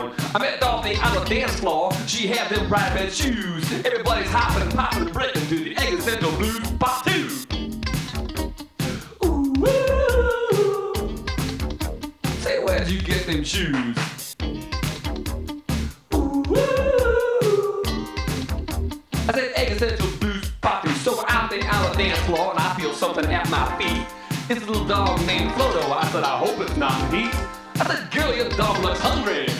on. I met Dorothy on the dance floor. She had them bright red shoes. Everybody's hopping, popping, breaking to the Egg Central Blues Pop 2. Ooh, say, where'd you get them shoes? I said Egg Central Blues Pop 2. So we're out there on the dance floor, and I feel something at my feet. It's a little dog named Floto. I said, I hope it's not Pete. I said, girl, your dog looks hungry.